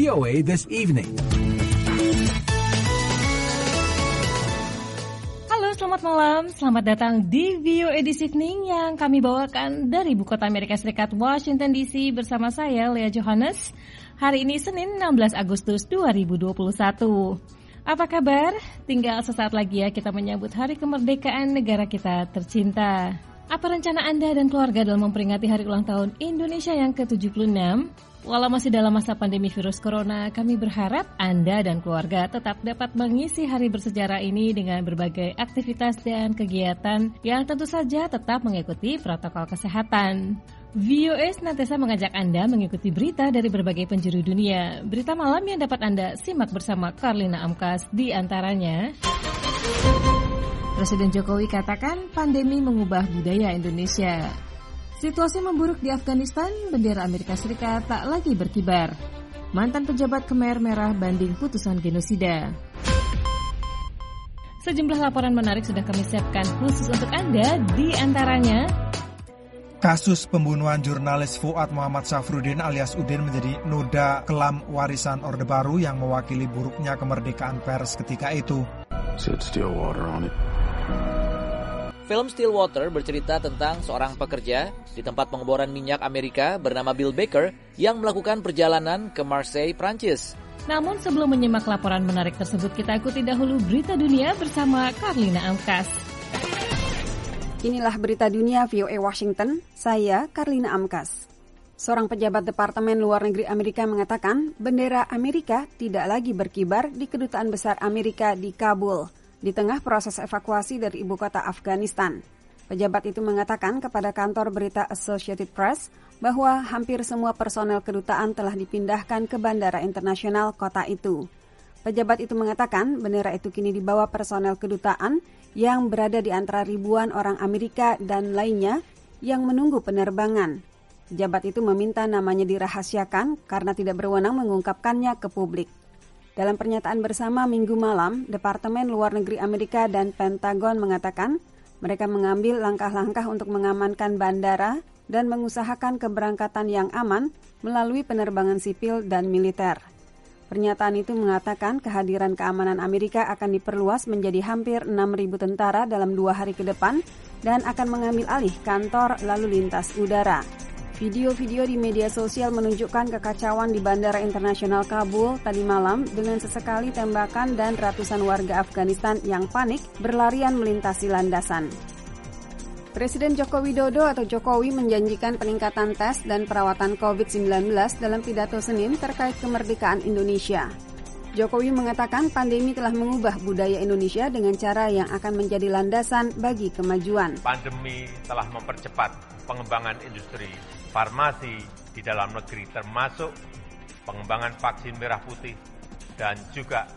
VOA This Evening. Halo, selamat malam. Selamat datang di VOA This Evening yang kami bawakan dari ibu kota Amerika Serikat, Washington DC, bersama saya, Lea Johannes. Hari ini Senin 16 Agustus 2021. Apa kabar? Tinggal sesaat lagi ya kita menyambut hari kemerdekaan negara kita tercinta. Apa rencana Anda dan keluarga dalam memperingati hari ulang tahun Indonesia yang ke-76? Walau masih dalam masa pandemi virus corona, kami berharap Anda dan keluarga tetap dapat mengisi hari bersejarah ini dengan berbagai aktivitas dan kegiatan yang tentu saja tetap mengikuti protokol kesehatan. VOA senantiasa mengajak Anda mengikuti berita dari berbagai penjuru dunia. Berita malam yang dapat Anda simak bersama Karlina Amkas di antaranya. Presiden Jokowi katakan pandemi mengubah budaya Indonesia. Situasi memburuk di Afghanistan, bendera Amerika Serikat tak lagi berkibar. Mantan pejabat Khmer Merah banding putusan genosida. Sejumlah laporan menarik sudah kami siapkan khusus untuk Anda, di antaranya kasus pembunuhan jurnalis Fuad Muhammad Safruddin alias Udin menjadi noda kelam warisan Orde Baru yang mewakili buruknya kemerdekaan pers ketika itu. Film Stillwater bercerita tentang seorang pekerja di tempat pengeboran minyak Amerika bernama Bill Baker yang melakukan perjalanan ke Marseille, Prancis. Namun sebelum menyimak laporan menarik tersebut, kita ikuti dahulu berita dunia bersama Karlina Amkas. Inilah berita dunia VOA Washington, saya Karlina Amkas. Seorang pejabat Departemen Luar Negeri Amerika mengatakan bendera Amerika tidak lagi berkibar di Kedutaan Besar Amerika di Kabul, di tengah proses evakuasi dari ibu kota Afghanistan. Pejabat itu mengatakan kepada kantor berita Associated Press bahwa hampir semua personel kedutaan telah dipindahkan ke bandara internasional kota itu. Pejabat itu mengatakan bendera itu kini dibawa personel kedutaan yang berada di antara ribuan orang Amerika dan lainnya yang menunggu penerbangan. Pejabat itu meminta namanya dirahasiakan karena tidak berwenang mengungkapkannya ke publik. Dalam pernyataan bersama Minggu malam, Departemen Luar Negeri Amerika dan Pentagon mengatakan mereka mengambil langkah-langkah untuk mengamankan bandara dan mengusahakan keberangkatan yang aman melalui penerbangan sipil dan militer. Pernyataan itu mengatakan kehadiran keamanan Amerika akan diperluas menjadi hampir 6.000 tentara dalam 2 hari ke depan dan akan mengambil alih kantor lalu lintas udara. Video-video di media sosial menunjukkan kekacauan di Bandara Internasional Kabul tadi malam dengan sesekali tembakan dan ratusan warga Afghanistan yang panik berlarian melintasi landasan. Presiden Joko Widodo atau Jokowi menjanjikan peningkatan tes dan perawatan COVID-19 dalam pidato Senin terkait kemerdekaan Indonesia. Jokowi mengatakan pandemi telah mengubah budaya Indonesia dengan cara yang akan menjadi landasan bagi kemajuan. Pandemi telah mempercepat pengembangan industri farmasi di dalam negeri termasuk pengembangan vaksin merah putih dan juga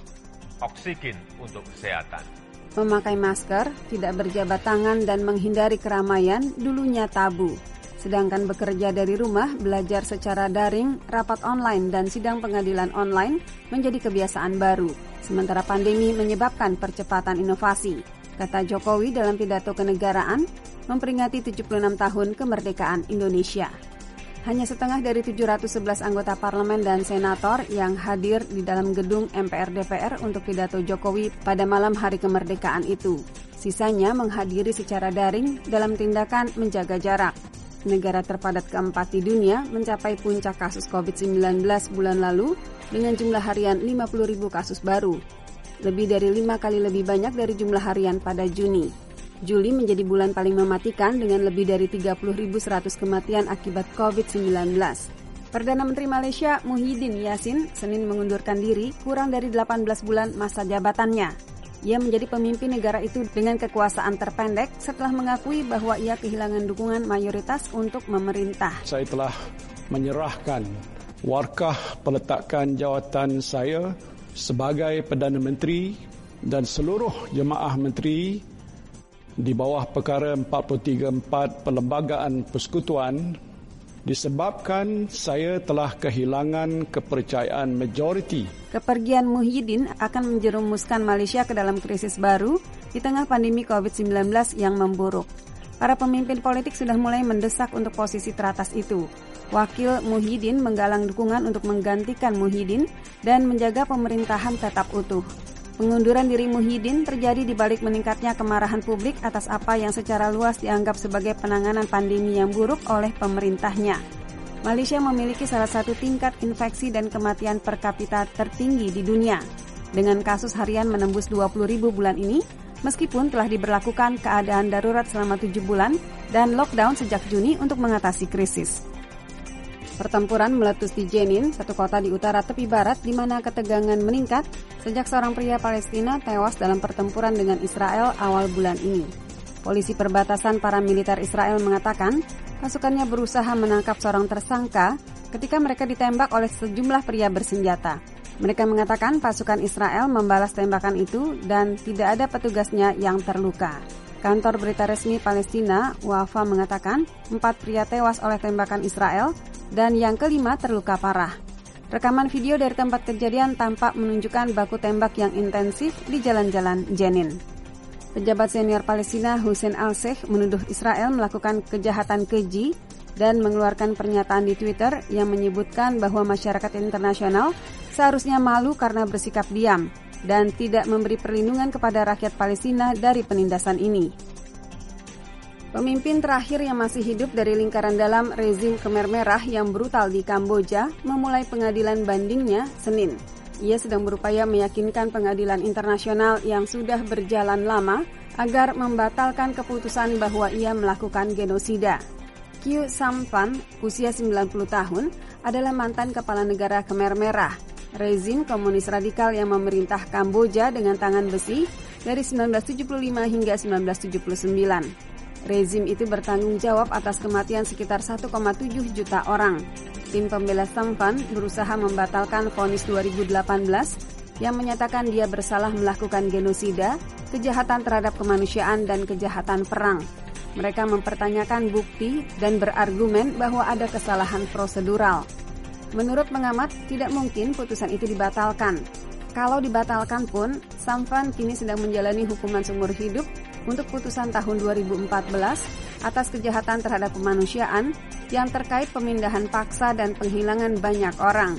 oksigen untuk kesehatan. Memakai masker, tidak berjabat tangan dan menghindari keramaian dulunya tabu. Sedangkan bekerja dari rumah, belajar secara daring, rapat online dan sidang pengadilan online menjadi kebiasaan baru. Sementara pandemi menyebabkan percepatan inovasi, kata Jokowi dalam pidato kenegaraan memperingati 76 tahun kemerdekaan Indonesia. Hanya setengah dari 711 anggota parlemen dan senator yang hadir di dalam gedung MPR DPR untuk pidato Jokowi pada malam hari kemerdekaan itu. Sisanya menghadiri secara daring dalam tindakan menjaga jarak. Negara terpadat keempat di dunia mencapai puncak kasus COVID-19 bulan lalu dengan jumlah harian 50.000 kasus baru. Lebih dari 5 kali lebih banyak dari jumlah harian pada Juni. Juli menjadi bulan paling mematikan dengan lebih dari 30.100 kematian akibat COVID-19. Perdana Menteri Malaysia Muhyiddin Yassin Senin mengundurkan diri kurang dari 18 bulan masa jabatannya. Ia menjadi pemimpin negara itu dengan kekuasaan terpendek setelah mengakui bahwa ia kehilangan dukungan mayoritas untuk memerintah. Saya telah menyerahkan warkah peletakan jawatan saya sebagai Perdana Menteri dan seluruh jemaah menteri di bawah perkara 434 Perlembagaan Persekutuan disebabkan saya telah kehilangan kepercayaan majoriti. Kepergian Muhyiddin akan menjerumuskan Malaysia ke dalam krisis baru di tengah pandemi COVID-19 yang memburuk. Para pemimpin politik sudah mulai mendesak untuk posisi teratas itu. Wakil Muhyiddin menggalang dukungan untuk menggantikan Muhyiddin dan menjaga pemerintahan tetap utuh. Pengunduran diri Muhyiddin terjadi di balik meningkatnya kemarahan publik atas apa yang secara luas dianggap sebagai penanganan pandemi yang buruk oleh pemerintahnya. Malaysia memiliki salah satu tingkat infeksi dan kematian per kapita tertinggi di dunia. Dengan kasus harian menembus 20.000 bulan ini, meskipun telah diberlakukan keadaan darurat selama 7 bulan dan lockdown sejak Juni untuk mengatasi krisis. Pertempuran meletus di Jenin, satu kota di utara tepi barat di mana ketegangan meningkat sejak seorang pria Palestina tewas dalam pertempuran dengan Israel awal bulan ini. Polisi perbatasan paramiliter Israel mengatakan pasukannya berusaha menangkap seorang tersangka ketika mereka ditembak oleh sejumlah pria bersenjata. Mereka mengatakan pasukan Israel membalas tembakan itu dan tidak ada petugasnya yang terluka. Kantor berita resmi Palestina, Wafa, mengatakan 4 pria tewas oleh tembakan Israel dan yang kelima terluka parah. Rekaman video dari tempat kejadian tampak menunjukkan baku tembak yang intensif di jalan-jalan Jenin. Pejabat senior Palestina Hussein Al-Sheikh menuduh Israel melakukan kejahatan keji dan mengeluarkan pernyataan di Twitter yang menyebutkan bahwa masyarakat internasional seharusnya malu karena bersikap diam dan tidak memberi perlindungan kepada rakyat Palestina dari penindasan ini. Pemimpin terakhir yang masih hidup dari lingkaran dalam rezim Khmer Merah yang brutal di Kamboja memulai pengadilan bandingnya Senin. Ia sedang berupaya meyakinkan pengadilan internasional yang sudah berjalan lama agar membatalkan keputusan bahwa ia melakukan genosida. Khieu Samphan, usia 90 tahun, adalah mantan kepala negara Khmer Merah, rezim komunis radikal yang memerintah Kamboja dengan tangan besi dari 1975 hingga 1979. Rezim itu bertanggung jawab atas kematian sekitar 1,7 juta orang. Tim pembela Samphan berusaha membatalkan vonis 2018 yang menyatakan dia bersalah melakukan genosida, kejahatan terhadap kemanusiaan dan kejahatan perang. Mereka mempertanyakan bukti dan berargumen bahwa ada kesalahan prosedural. Menurut pengamat, tidak mungkin putusan itu dibatalkan. Kalau dibatalkan pun, Samphan kini sedang menjalani hukuman seumur hidup untuk putusan tahun 2014 atas kejahatan terhadap kemanusiaan yang terkait pemindahan paksa dan penghilangan banyak orang.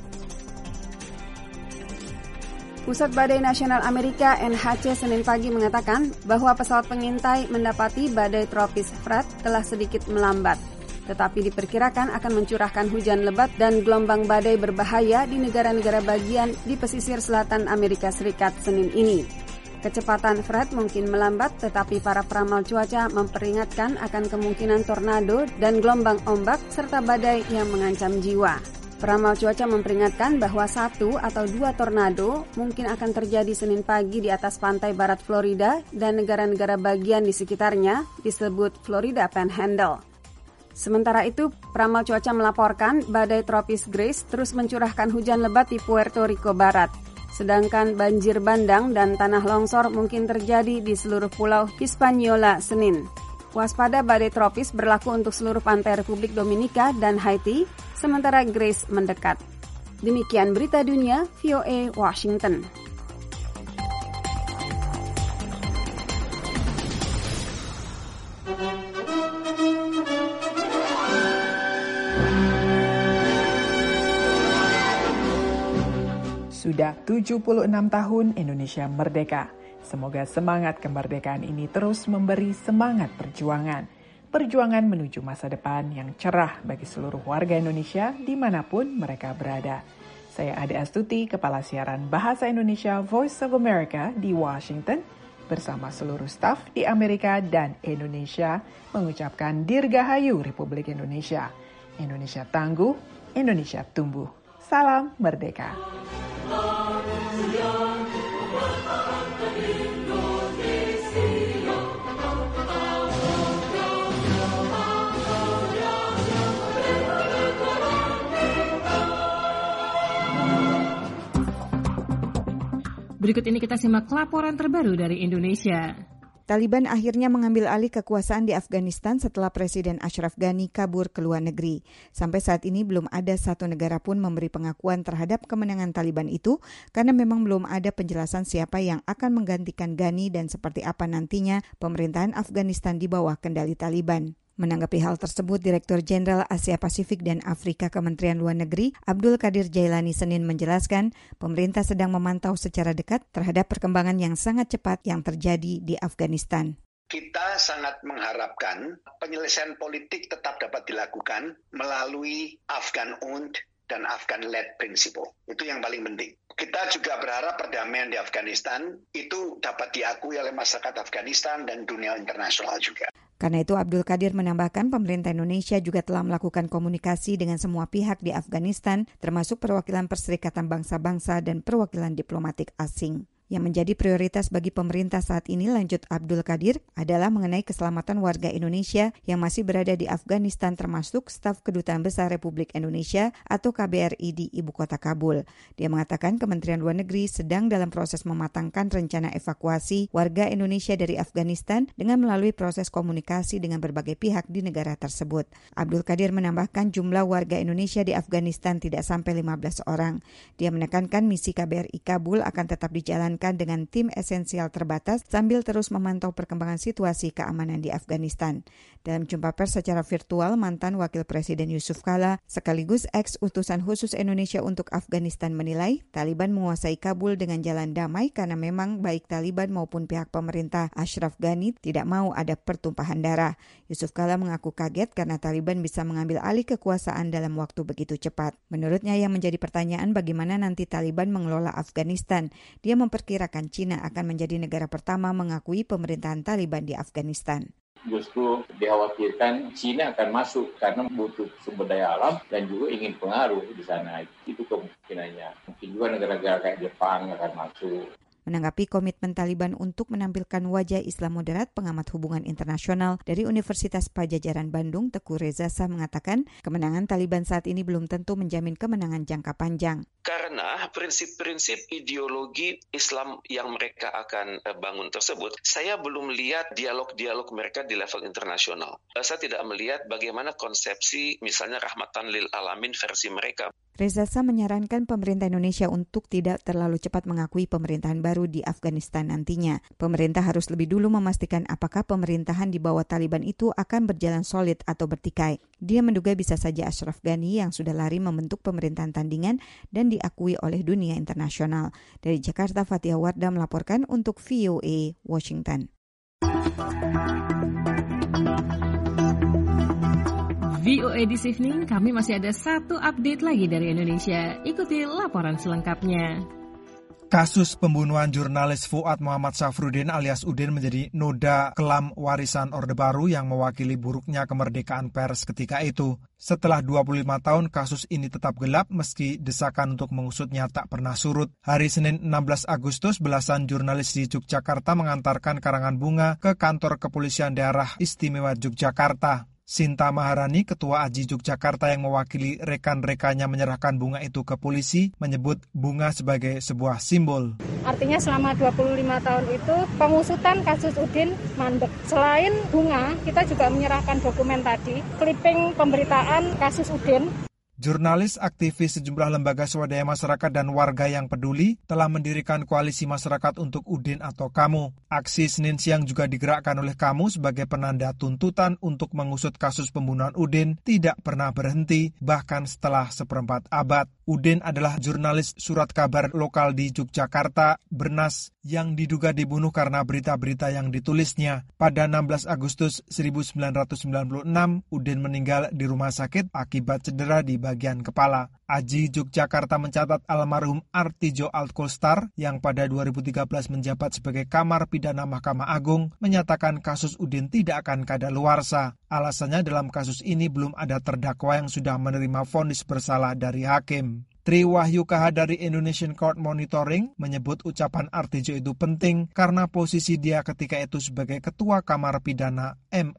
Pusat Badai Nasional Amerika NHC Senin pagi mengatakan bahwa pesawat pengintai mendapati badai tropis Fred telah sedikit melambat, tetapi diperkirakan akan mencurahkan hujan lebat dan gelombang badai berbahaya di negara-negara bagian di pesisir selatan Amerika Serikat Senin ini. Kecepatan Fred mungkin melambat, tetapi para peramal cuaca memperingatkan akan kemungkinan tornado dan gelombang ombak serta badai yang mengancam jiwa. Peramal cuaca memperingatkan bahwa 1 atau 2 tornado mungkin akan terjadi Senin pagi di atas pantai barat Florida dan negara-negara bagian di sekitarnya disebut Florida Panhandle. Sementara itu, peramal cuaca melaporkan badai tropis Grace terus mencurahkan hujan lebat di Puerto Rico Barat. Sedangkan banjir bandang dan tanah longsor mungkin terjadi di seluruh pulau Hispaniola Senin. Waspada badai tropis berlaku untuk seluruh pantai Republik Dominika dan Haiti, sementara Grace mendekat. Demikian berita dunia, VOA Washington. Sudah 76 tahun Indonesia merdeka. Semoga semangat kemerdekaan ini terus memberi semangat perjuangan. Perjuangan menuju masa depan yang cerah bagi seluruh warga Indonesia dimanapun mereka berada. Saya Ade Astuti, Kepala Siaran Bahasa Indonesia Voice of America di Washington, bersama seluruh staf di Amerika dan Indonesia, mengucapkan Dirgahayu Republik Indonesia. Indonesia tangguh, Indonesia tumbuh. Salam merdeka. Berikut ini kita simak laporan terbaru dari Indonesia. Taliban akhirnya mengambil alih kekuasaan di Afghanistan setelah Presiden Ashraf Ghani kabur ke luar negeri. Sampai saat ini belum ada satu negara pun memberi pengakuan terhadap kemenangan Taliban itu karena memang belum ada penjelasan siapa yang akan menggantikan Ghani dan seperti apa nantinya pemerintahan Afghanistan di bawah kendali Taliban. Menanggapi hal tersebut, Direktur Jenderal Asia Pasifik dan Afrika Kementerian Luar Negeri Abdul Qadir Jailani Senin menjelaskan, pemerintah sedang memantau secara dekat terhadap perkembangan yang sangat cepat yang terjadi di Afghanistan. Kita sangat mengharapkan penyelesaian politik tetap dapat dilakukan melalui Afghan-owned dan Afghan-led principle. Itu yang paling penting. Kita juga berharap perdamaian di Afghanistan itu dapat diakui oleh masyarakat Afghanistan dan dunia internasional juga. Karena itu Abdul Qadir menambahkan pemerintah Indonesia juga telah melakukan komunikasi dengan semua pihak di Afghanistan, termasuk perwakilan Perserikatan Bangsa-Bangsa dan perwakilan diplomatik asing. Yang menjadi prioritas bagi pemerintah saat ini, lanjut Abdul Qadir, adalah mengenai keselamatan warga Indonesia yang masih berada di Afghanistan termasuk staf Kedutaan Besar Republik Indonesia atau KBRI di Ibu Kota Kabul. Dia mengatakan Kementerian Luar Negeri sedang dalam proses mematangkan rencana evakuasi warga Indonesia dari Afghanistan dengan melalui proses komunikasi dengan berbagai pihak di negara tersebut. Abdul Qadir menambahkan jumlah warga Indonesia di Afghanistan tidak sampai 15 orang. Dia menekankan misi KBRI Kabul akan tetap dijalankan dengan tim esensial terbatas sambil terus memantau perkembangan situasi keamanan di Afghanistan. Dalam jumpa pers secara virtual, mantan Wakil Presiden Yusuf Kala sekaligus ex-utusan khusus Indonesia untuk Afghanistan menilai Taliban menguasai Kabul dengan jalan damai karena memang baik Taliban maupun pihak pemerintah Ashraf Ghani tidak mau ada pertumpahan darah. Yusuf Kala mengaku kaget karena Taliban bisa mengambil alih kekuasaan dalam waktu begitu cepat. Menurutnya yang menjadi pertanyaan bagaimana nanti Taliban mengelola Afghanistan. Dia memperkirakan Cina akan menjadi negara pertama mengakui pemerintahan Taliban di Afghanistan. Justru dikhawatirkan Cina akan masuk karena butuh sumber daya alam dan juga ingin pengaruh di sana. Itu kemungkinannya. Mungkin juga negara-negara kayak Jepang akan masuk. Menanggapi komitmen Taliban untuk menampilkan wajah Islam moderat, pengamat hubungan internasional dari Universitas Padjadjaran Bandung, Teguh Reza Shah mengatakan kemenangan Taliban saat ini belum tentu menjamin kemenangan jangka panjang. Karena prinsip-prinsip ideologi Islam yang mereka akan bangun tersebut, saya belum lihat dialog-dialog mereka di level internasional. Saya tidak melihat bagaimana konsepsi misalnya rahmatan lil alamin versi mereka. Reza Shah menyarankan pemerintah Indonesia untuk tidak terlalu cepat mengakui pemerintahan baru di Afghanistan nantinya. Pemerintah harus lebih dulu memastikan apakah pemerintahan di bawah Taliban itu akan berjalan solid atau bertikai. Dia menduga bisa saja Ashraf Ghani yang sudah lari membentuk pemerintahan tandingan dan diakui oleh dunia internasional. Dari Jakarta, Fathia Wardah melaporkan untuk VOA Washington. VOA This Evening, kami masih ada satu update lagi dari Indonesia. Ikuti laporan selengkapnya. Kasus pembunuhan jurnalis Fuad Muhammad Safruddin alias Udin menjadi noda kelam warisan Orde Baru yang mewakili buruknya kemerdekaan pers ketika itu. Setelah 25 tahun, kasus ini tetap gelap meski desakan untuk mengusutnya tak pernah surut. Hari Senin 16 Agustus, belasan jurnalis di Yogyakarta mengantarkan karangan bunga ke kantor kepolisian daerah istimewa Yogyakarta. Sinta Maharani, Ketua AJI Yogyakarta yang mewakili rekan-rekannya menyerahkan bunga itu ke polisi, menyebut bunga sebagai sebuah simbol. Artinya selama 25 tahun itu pengusutan kasus Udin mandek. Selain bunga, kita juga menyerahkan dokumen tadi, clipping pemberitaan kasus Udin. Jurnalis, aktivis sejumlah lembaga swadaya masyarakat dan warga yang peduli telah mendirikan koalisi masyarakat untuk Udin atau Kamu. Aksi Senin siang juga digerakkan oleh Kamu sebagai penanda tuntutan untuk mengusut kasus pembunuhan Udin tidak pernah berhenti, bahkan setelah seperempat abad. Udin adalah jurnalis surat kabar lokal di Yogyakarta, Bernas, yang diduga dibunuh karena berita-berita yang ditulisnya. Pada 16 Agustus 1996, Udin meninggal di rumah sakit akibat cedera di bagian kepala. AJI Yogyakarta mencatat almarhum Artijo Alkolstar yang pada 2013 menjabat sebagai Kamar Pidana Mahkamah Agung menyatakan kasus Udin tidak akan kadaluarsa. Alasannya dalam kasus ini belum ada terdakwa yang sudah menerima vonis bersalah dari hakim. Tri Wahyu KH dari Indonesian Court Monitoring menyebut ucapan Artijo itu penting karena posisi dia ketika itu sebagai Ketua Kamar Pidana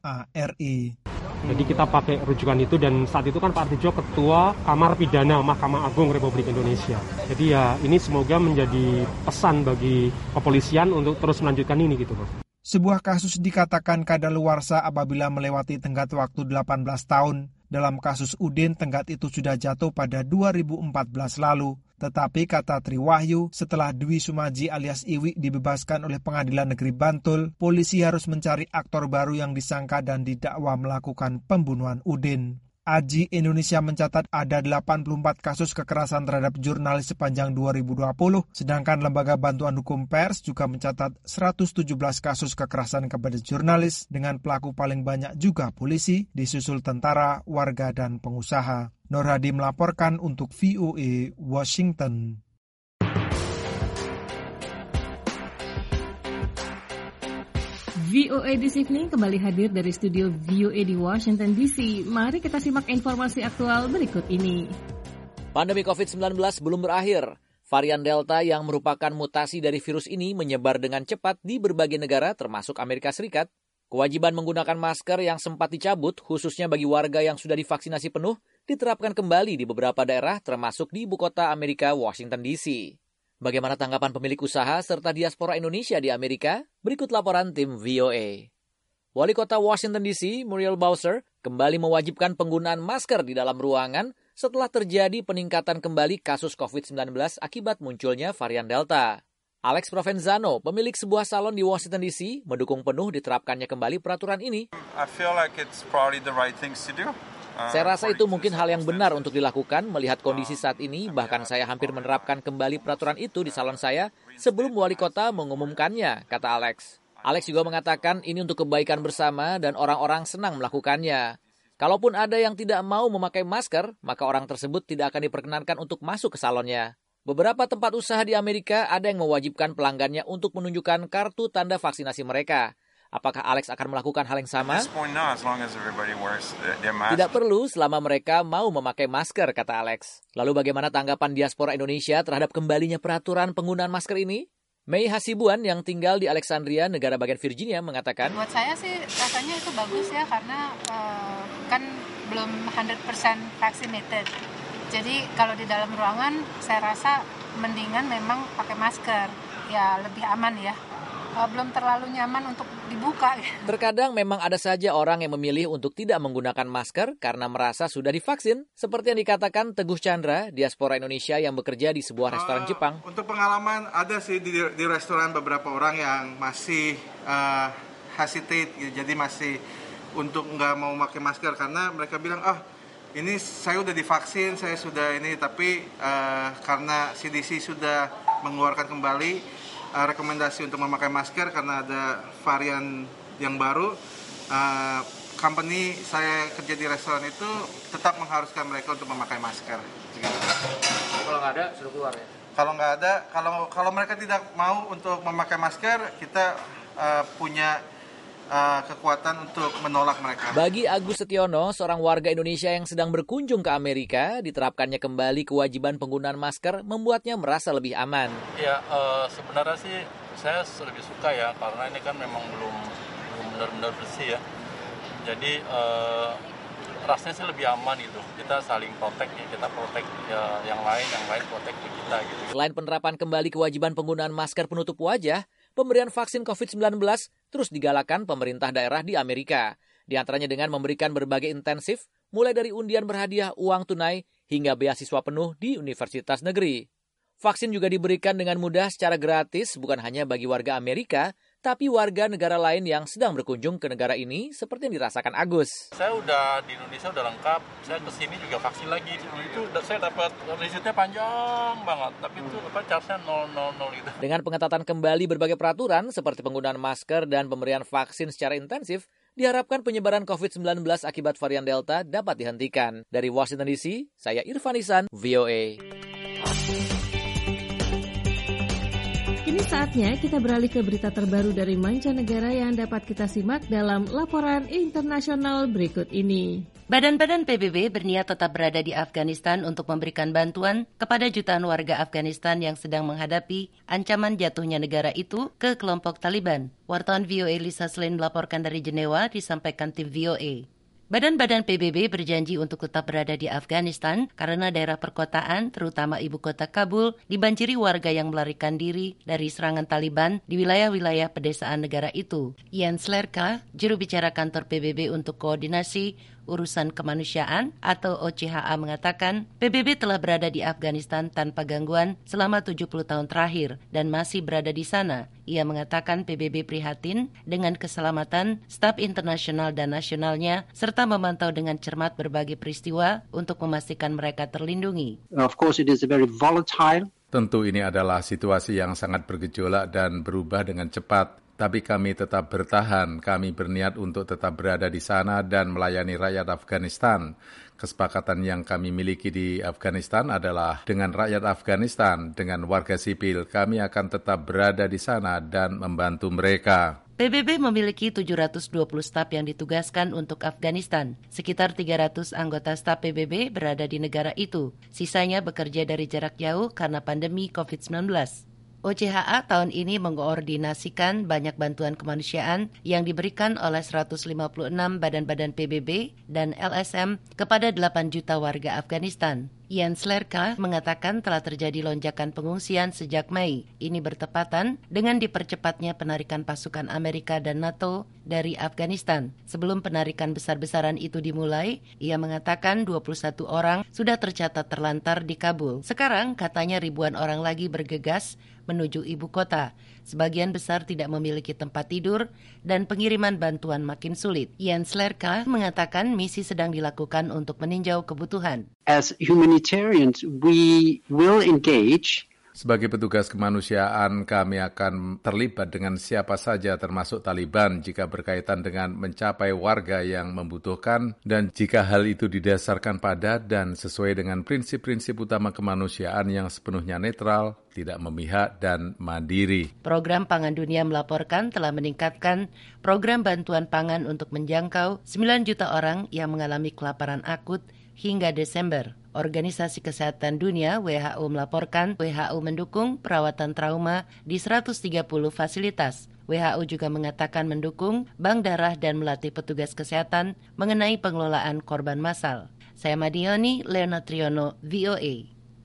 MARI. Jadi kita pakai rujukan itu dan saat itu kan Pak Artijo Ketua Kamar Pidana Mahkamah Agung Republik Indonesia. Jadi ya ini semoga menjadi pesan bagi kepolisian untuk terus melanjutkan ini gitu, Bos. Sebuah kasus dikatakan kadaluarsa apabila melewati tenggat waktu 18 tahun. Dalam kasus Udin, tenggat itu sudah jatuh pada 2014 lalu. Tetapi kata Triwahyu, setelah Dwi Sumaji alias Iwi dibebaskan oleh Pengadilan Negeri Bantul, polisi harus mencari aktor baru yang disangka dan didakwa melakukan pembunuhan Udin. AJI Indonesia mencatat ada 84 kasus kekerasan terhadap jurnalis sepanjang 2020, sedangkan Lembaga Bantuan Hukum Pers juga mencatat 117 kasus kekerasan kepada jurnalis, dengan pelaku paling banyak juga polisi, disusul tentara, warga, dan pengusaha. Nur Hadi melaporkan untuk VOA Washington. VOA This Evening kembali hadir dari studio VOA di Washington DC. Mari kita simak informasi aktual berikut ini. Pandemi COVID-19 belum berakhir. Varian Delta yang merupakan mutasi dari virus ini menyebar dengan cepat di berbagai negara termasuk Amerika Serikat. Kewajiban menggunakan masker yang sempat dicabut, khususnya bagi warga yang sudah divaksinasi penuh, diterapkan kembali di beberapa daerah termasuk di ibu kota Amerika, Washington DC. Bagaimana tanggapan pemilik usaha serta diaspora Indonesia di Amerika? Berikut laporan tim VOA. Wali Kota Washington DC, Muriel Bowser, kembali mewajibkan penggunaan masker di dalam ruangan setelah terjadi peningkatan kembali kasus COVID-19 akibat munculnya varian Delta. Alex Provenzano, pemilik sebuah salon di Washington DC, mendukung penuh diterapkannya kembali peraturan ini. I feel like it's probably the right things to do. Saya rasa itu mungkin hal yang benar untuk dilakukan melihat kondisi saat ini, bahkan saya hampir menerapkan kembali peraturan itu di salon saya sebelum wali kota mengumumkannya, kata Alex. Alex juga mengatakan ini untuk kebaikan bersama dan orang-orang senang melakukannya. Kalaupun ada yang tidak mau memakai masker, maka orang tersebut tidak akan diperkenankan untuk masuk ke salonnya. Beberapa tempat usaha di Amerika ada yang mewajibkan pelanggannya untuk menunjukkan kartu tanda vaksinasi mereka. Apakah Alex akan melakukan hal yang sama? Tidak perlu selama mereka mau memakai masker, kata Alex. Lalu bagaimana tanggapan diaspora Indonesia terhadap kembalinya peraturan penggunaan masker ini? Mei Hasibuan yang tinggal di Alexandria, negara bagian Virginia, mengatakan, buat saya sih rasanya itu bagus ya, karena kan belum 100% vaccinated. Jadi kalau di dalam ruangan saya rasa mendingan memang pakai masker, ya lebih aman ya. Belum terlalu nyaman untuk dibuka. Terkadang memang ada saja orang yang memilih untuk tidak menggunakan masker karena merasa sudah divaksin, seperti yang dikatakan Teguh Chandra, diaspora Indonesia yang bekerja di sebuah restoran Jepang. Untuk pengalaman ada sih di restoran beberapa orang yang masih hesitate, jadi masih untuk nggak mau pakai masker karena mereka bilang, ini saya udah divaksin, saya sudah ini, tapi karena CDC sudah mengeluarkan kembali rekomendasi untuk memakai masker karena ada varian yang baru, company saya kerja di restoran itu tetap mengharuskan mereka untuk memakai masker. Kalau nggak ada, suruh keluar ya? Kalau nggak ada, kalau mereka tidak mau untuk memakai masker, kita punya kekuatan untuk menolak mereka. Bagi Agus Setiono, seorang warga Indonesia yang sedang berkunjung ke Amerika, diterapkannya kembali kewajiban penggunaan masker membuatnya merasa lebih aman. Ya, sebenarnya sih saya lebih suka ya, karena ini kan memang belum benar-benar bersih ya. Jadi rasanya sih lebih aman gitu. Kita saling protect ya, kita protect ya, yang lain protect kita gitu. Selain penerapan kembali kewajiban penggunaan masker penutup wajah, pemberian vaksin COVID-19 terus digalakan pemerintah daerah di Amerika. Di antaranya dengan memberikan berbagai intensif, mulai dari undian berhadiah uang tunai hingga beasiswa penuh di universitas negeri. Vaksin juga diberikan dengan mudah secara gratis bukan hanya bagi warga Amerika, tapi warga negara lain yang sedang berkunjung ke negara ini seperti yang dirasakan Agus. Saya udah di Indonesia udah lengkap, saya kesini juga vaksin lagi. Itu saya dapat risetnya panjang banget, tapi itu charge-nya 000 gitu. Dengan pengetatan kembali berbagai peraturan seperti penggunaan masker dan pemberian vaksin secara intensif, diharapkan penyebaran COVID-19 akibat varian Delta dapat dihentikan. Dari Washington DC, saya Irfan Ihsan, VOA. Kini saatnya kita beralih ke berita terbaru dari mancanegara yang dapat kita simak dalam laporan internasional berikut ini. Badan-badan PBB berniat tetap berada di Afghanistan untuk memberikan bantuan kepada jutaan warga Afghanistan yang sedang menghadapi ancaman jatuhnya negara itu ke kelompok Taliban. Wartawan VOA Lisa Slin melaporkan dari Jenewa, disampaikan tim VOA. Badan-badan PBB berjanji untuk tetap berada di Afghanistan karena daerah perkotaan, terutama ibu kota Kabul, dibanjiri warga yang melarikan diri dari serangan Taliban di wilayah-wilayah pedesaan negara itu. Ian Slerka, juru bicara kantor PBB untuk koordinasi urusan kemanusiaan atau OCHA mengatakan PBB telah berada di Afghanistan tanpa gangguan selama 70 tahun terakhir dan masih berada di sana. Ia mengatakan PBB prihatin dengan keselamatan staf internasional dan nasionalnya serta memantau dengan cermat berbagai peristiwa untuk memastikan mereka terlindungi. Of course it is a very volatile. Tentu ini adalah situasi yang sangat bergejolak dan berubah dengan cepat. Tapi kami tetap bertahan, kami berniat untuk tetap berada di sana dan melayani rakyat Afghanistan. Kesepakatan yang kami miliki di Afghanistan adalah dengan rakyat Afghanistan, dengan warga sipil, kami akan tetap berada di sana dan membantu mereka. PBB memiliki 720 staf yang ditugaskan untuk Afghanistan. Sekitar 300 anggota staf PBB berada di negara itu. Sisanya bekerja dari jarak jauh karena pandemi COVID-19. OCHA tahun ini mengkoordinasikan banyak bantuan kemanusiaan yang diberikan oleh 156 badan-badan PBB dan LSM kepada 8 juta warga Afghanistan. Ian Slerka mengatakan telah terjadi lonjakan pengungsian sejak Mei. Ini bertepatan dengan dipercepatnya penarikan pasukan Amerika dan NATO dari Afghanistan. Sebelum penarikan besar-besaran itu dimulai, ia mengatakan 21 orang sudah tercatat terlantar di Kabul. Sekarang katanya ribuan orang lagi bergegas menuju ibu kota. Sebagian besar tidak memiliki tempat tidur dan pengiriman bantuan makin sulit. Ian Slerka mengatakan misi sedang dilakukan untuk meninjau kebutuhan. As humanitarians, we will engage. Sebagai petugas kemanusiaan, kami akan terlibat dengan siapa saja termasuk Taliban jika berkaitan dengan mencapai warga yang membutuhkan dan jika hal itu didasarkan pada dan sesuai dengan prinsip-prinsip utama kemanusiaan yang sepenuhnya netral, tidak memihak, dan mandiri. Program Pangan Dunia melaporkan telah meningkatkan program bantuan pangan untuk menjangkau 9 juta orang yang mengalami kelaparan akut hingga Desember. Organisasi Kesehatan Dunia WHO melaporkan WHO mendukung perawatan trauma di 130 fasilitas. WHO juga mengatakan mendukung bank darah dan melatih petugas kesehatan mengenai pengelolaan korban massal. Saya Madioni Leonatriono, VOA.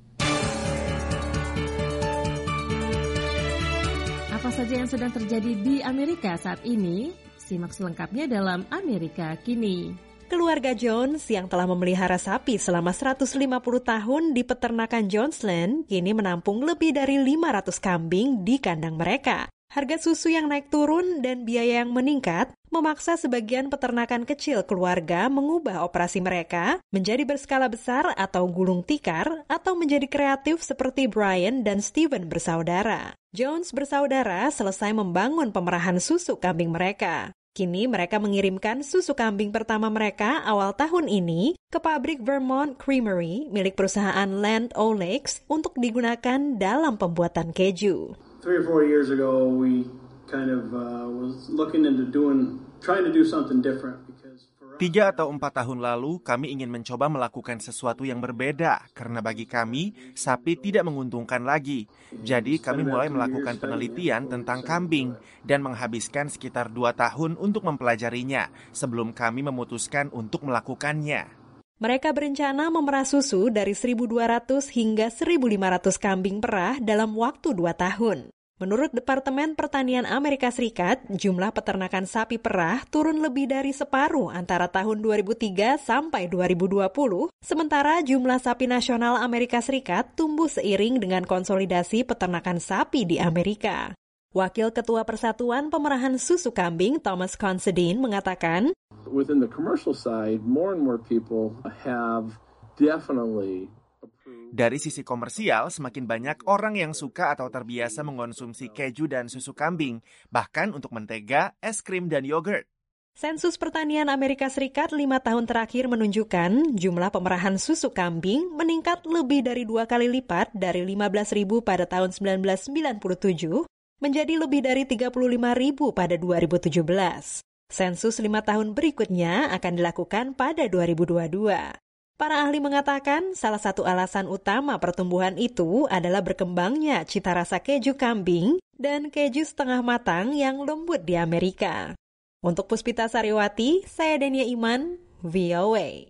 Apa saja yang sedang terjadi di Amerika saat ini? Simak selengkapnya dalam Amerika Kini. Keluarga Jones yang telah memelihara sapi selama 150 tahun di peternakan Jonesland kini menampung lebih dari 500 kambing di kandang mereka. Harga susu yang naik turun dan biaya yang meningkat memaksa sebagian peternakan kecil keluarga mengubah operasi mereka menjadi berskala besar atau gulung tikar atau menjadi kreatif seperti Brian dan Steven bersaudara. Jones bersaudara selesai membangun pemerahan susu kambing mereka. Kini mereka mengirimkan susu kambing pertama mereka awal tahun ini ke pabrik Vermont Creamery milik perusahaan Land O'Lakes untuk digunakan dalam pembuatan keju. 3 or 4 years ago, we kind of was looking into trying to do something different. 3 atau 4 tahun lalu, kami ingin mencoba melakukan sesuatu yang berbeda, karena bagi kami, sapi tidak menguntungkan lagi. Jadi, kami mulai melakukan penelitian tentang kambing, dan menghabiskan sekitar 2 tahun untuk mempelajarinya, sebelum kami memutuskan untuk melakukannya. Mereka berencana memerah susu dari 1.200 hingga 1.500 kambing perah dalam waktu 2 tahun. Menurut Departemen Pertanian Amerika Serikat, jumlah peternakan sapi perah turun lebih dari separuh antara tahun 2003 sampai 2020, sementara jumlah sapi nasional Amerika Serikat tumbuh seiring dengan konsolidasi peternakan sapi di Amerika. Wakil Ketua Persatuan Pemerahan Susu Kambing, Thomas Considine, mengatakan, Within the commercial side, more and more people have definitely Dari sisi komersial, semakin banyak orang yang suka atau terbiasa mengonsumsi keju dan susu kambing, bahkan untuk mentega, es krim, dan yogurt. Sensus Pertanian Amerika Serikat 5 tahun terakhir menunjukkan jumlah pemerahan susu kambing meningkat lebih dari 2 kali lipat dari 15.000 pada tahun 1997 menjadi lebih dari 35.000 pada 2017. Sensus 5 tahun berikutnya akan dilakukan pada 2022. Para ahli mengatakan salah satu alasan utama pertumbuhan itu adalah berkembangnya cita rasa keju kambing dan keju setengah matang yang lembut di Amerika. Untuk Puspita Sariwati, saya Denia Iman, VOA.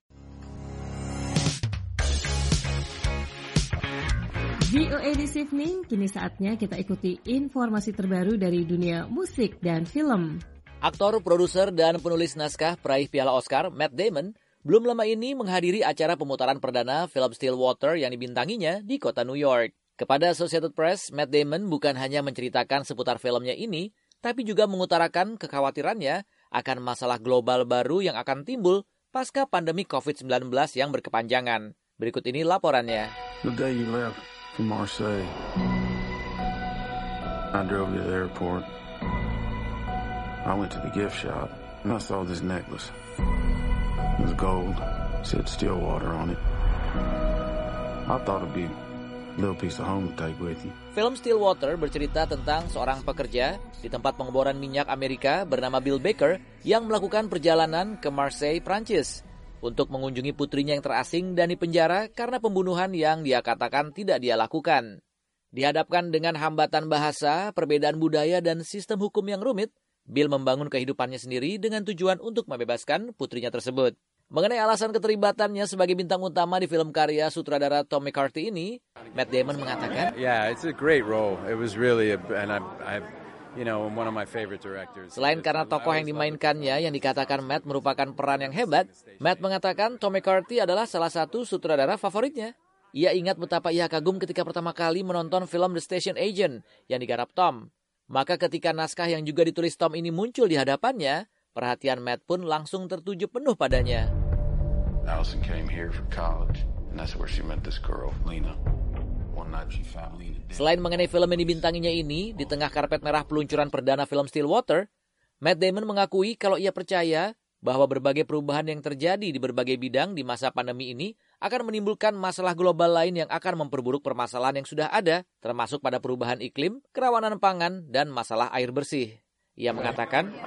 VOA This Evening, kini saatnya kita ikuti informasi terbaru dari dunia musik dan film. Aktor, produser, dan penulis naskah peraih Piala Oscar, Matt Damon, belum lama ini menghadiri acara pemutaran perdana film Stillwater yang dibintanginya di kota New York. Kepada Associated Press, Matt Damon bukan hanya menceritakan seputar filmnya ini, tapi juga mengutarakan kekhawatirannya akan masalah global baru yang akan timbul pasca pandemi COVID-19 yang berkepanjangan. Berikut ini laporannya. The day you left from Marseille, I drove to the airport. I went to the gift shop and I saw this necklace. It was gold, said Stillwater on it. I thought it'd be a little piece of home to take with you. Film Stillwater bercerita tentang seorang pekerja di tempat pengeboran minyak Amerika bernama Bill Baker yang melakukan perjalanan ke Marseille, Prancis untuk mengunjungi putrinya yang terasing dan dipenjara karena pembunuhan yang dia katakan tidak dia lakukan. Dihadapkan dengan hambatan bahasa, perbedaan budaya, dan sistem hukum yang rumit, Bill membangun kehidupannya sendiri dengan tujuan untuk membebaskan putrinya tersebut. Mengenai alasan keterlibatannya sebagai bintang utama di film karya sutradara Tom McCarthy ini, Matt Damon mengatakan, "Yeah, it's a great role. It was really one of my favorite directors." Selain karena tokoh yang dimainkannya yang dikatakan Matt merupakan peran yang hebat, Matt mengatakan Tom McCarthy adalah salah satu sutradara favoritnya. Ia ingat betapa ia kagum ketika pertama kali menonton film The Station Agent yang digarap Tom. Maka ketika naskah yang juga ditulis Tom ini muncul di hadapannya, perhatian Matt pun langsung tertuju penuh padanya. Allison came here for college, and that's where she met this girl, Lena. One night she found Lena dead. Selain mengenai film yang dibintanginya ini, di tengah karpet merah peluncuran perdana film Stillwater, Matt Damon mengakui kalau ia percaya bahwa berbagai perubahan yang terjadi di berbagai bidang di masa pandemi ini akan menimbulkan masalah global lain yang akan memperburuk permasalahan yang sudah ada, termasuk pada perubahan iklim, kerawanan pangan, dan masalah air bersih. Ia mengatakan,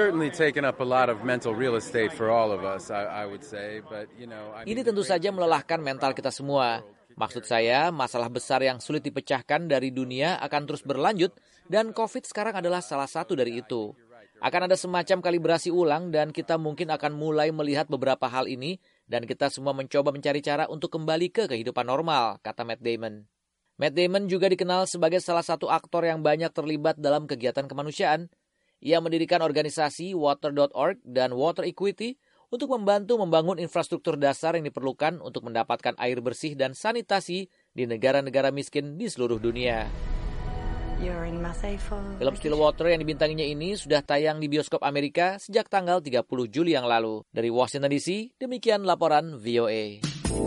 ini tentu saja melelahkan mental kita semua. Maksud saya, masalah besar yang sulit dipecahkan dari dunia akan terus berlanjut, dan COVID sekarang adalah salah satu dari itu. Akan ada semacam kalibrasi ulang dan kita mungkin akan mulai melihat beberapa hal ini dan kita semua mencoba mencari cara untuk kembali ke kehidupan normal, kata Matt Damon. Matt Damon juga dikenal sebagai salah satu aktor yang banyak terlibat dalam kegiatan kemanusiaan. Ia mendirikan organisasi Water.org dan Water Equity untuk membantu membangun infrastruktur dasar yang diperlukan untuk mendapatkan air bersih dan sanitasi di negara-negara miskin di seluruh dunia. Film Stillwater yang dibintanginya ini sudah tayang di bioskop Amerika sejak tanggal 30 Juli yang lalu. Dari Washington DC, demikian laporan VOA.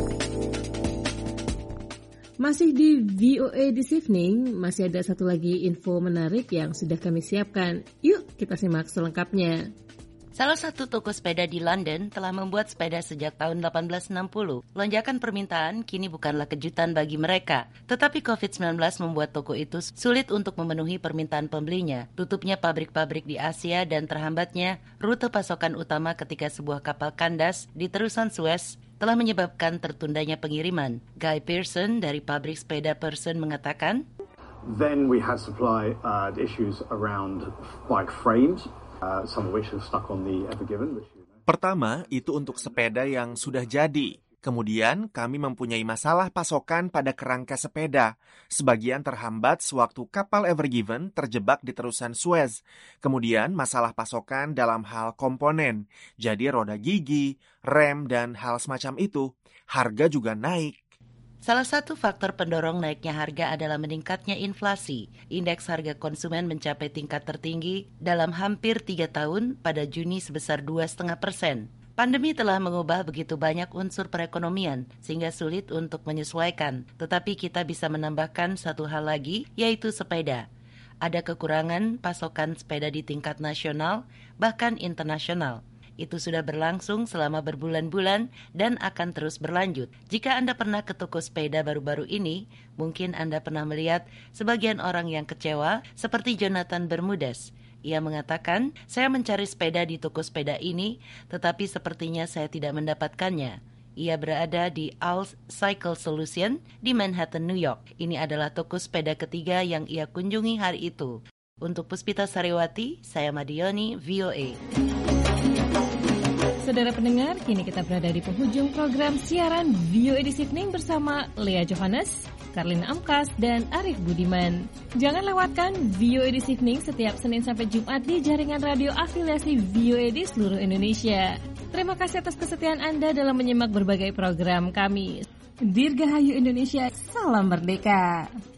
Masih di VOA This Evening, masih ada satu lagi info menarik yang sudah kami siapkan. Yuk kita simak selengkapnya. Salah satu toko sepeda di London telah membuat sepeda sejak tahun 1860. Lonjakan permintaan kini bukanlah kejutan bagi mereka. Tetapi COVID-19 membuat toko itu sulit untuk memenuhi permintaan pembelinya. Tutupnya pabrik-pabrik di Asia dan terhambatnya rute pasokan utama ketika sebuah kapal kandas di terusan Suez telah menyebabkan tertundanya pengiriman. Guy Pearson dari pabrik sepeda Pearson mengatakan, Then we had supply issues around bike frames. Some of which are stuck on the Ever Given. Pertama, itu untuk sepeda yang sudah jadi. Kemudian, kami mempunyai masalah pasokan pada kerangka sepeda. Sebagian terhambat sewaktu kapal Ever Given terjebak di terusan Suez. Kemudian, masalah pasokan dalam hal komponen. Jadi roda gigi, rem, dan hal semacam itu. Harga juga naik. Salah satu faktor pendorong naiknya harga adalah meningkatnya inflasi. Indeks harga konsumen mencapai tingkat tertinggi dalam hampir 3 tahun pada Juni sebesar 2,5%. Pandemi telah mengubah begitu banyak unsur perekonomian sehingga sulit untuk menyesuaikan. Tetapi kita bisa menambahkan satu hal lagi, yaitu sepeda. Ada kekurangan pasokan sepeda di tingkat nasional, bahkan internasional. Itu sudah berlangsung selama berbulan-bulan dan akan terus berlanjut. Jika Anda pernah ke toko sepeda baru-baru ini, mungkin Anda pernah melihat sebagian orang yang kecewa seperti Jonathan Bermudez. Ia mengatakan, saya mencari sepeda di toko sepeda ini, tetapi sepertinya saya tidak mendapatkannya. Ia berada di Al's Cycle Solution di Manhattan, New York. Ini adalah toko sepeda ketiga yang ia kunjungi hari itu. Untuk Puspita Sariwati, saya Madioni, VOA. Saudara pendengar, kini kita berada di penghujung program siaran Vio Edisi Evening bersama Lea Johannes, Karlina Amkas, dan Arif Budiman. Jangan lewatkan Vio Edisi Evening setiap Senin sampai Jumat di jaringan radio afiliasi Vio Edi seluruh Indonesia. Terima kasih atas kesetiaan Anda dalam menyimak berbagai program kami. Dirgahayu Indonesia, salam merdeka.